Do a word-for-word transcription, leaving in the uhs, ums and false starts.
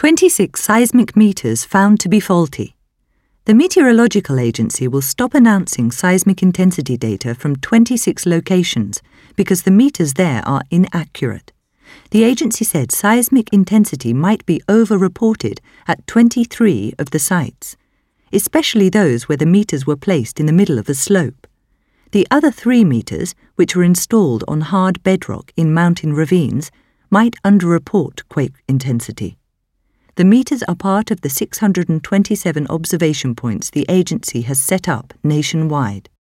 twenty-six seismic meters found to be faulty. The Meteorological Agency will stop announcing seismic intensity data from twenty-six locations because the meters there are inaccurate. The agency said seismic intensity might be over-reported at twenty-three of the sites, especially those where the meters were placed in the middle of a slope. The other three meters, which were installed on hard bedrock in mountain ravines, might underreport quake intensity. The meters are part of the six hundred twenty-seven observation points the agency has set up nationwide.